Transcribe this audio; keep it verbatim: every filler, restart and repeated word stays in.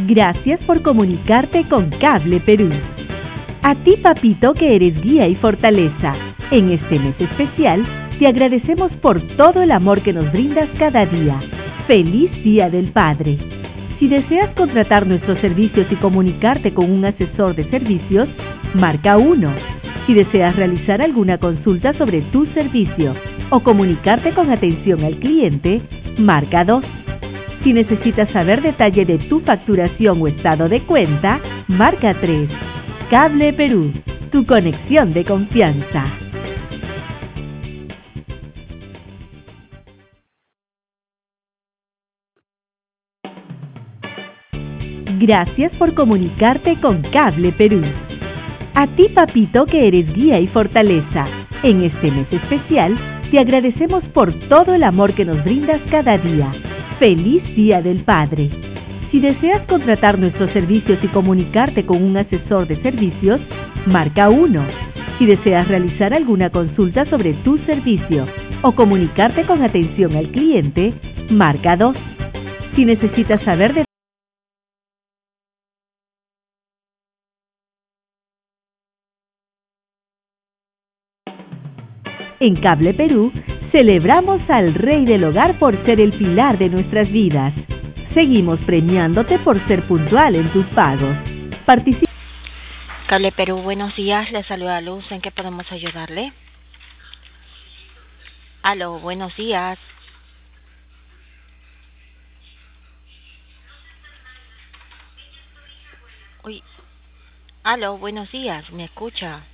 Gracias por comunicarte con Cable Perú. A ti, papito, que eres guía y fortaleza, en este mes especial te agradecemos por todo el amor que nos brindas cada día. ¡Feliz Día del Padre! Si deseas contratar nuestros servicios y comunicarte con un asesor de servicios, marca uno. Si deseas realizar alguna consulta sobre tu servicio o comunicarte con atención al cliente, marca dos. Si necesitas saber detalle de tu facturación o estado de cuenta, marca tres. Cable Perú, tu conexión de confianza. Gracias por comunicarte con Cable Perú. A ti, papito, que eres guía y fortaleza, en este mes especial te agradecemos por todo el amor que nos brindas cada día. ¡Feliz Día del Padre! Si deseas contratar nuestros servicios y comunicarte con un asesor de servicios, marca uno. Si deseas realizar alguna consulta sobre tu servicio o comunicarte con atención al cliente, marca dos. Si necesitas saber de En Cable Perú, celebramos al Rey del Hogar por ser el pilar de nuestras vidas. Seguimos premiándote por ser puntual en tus pagos. Participa. Cable Perú, buenos días. Le saluda Luz. ¿En qué podemos ayudarle? Aló, buenos días. Uy. Aló, buenos días. ¿Me escucha?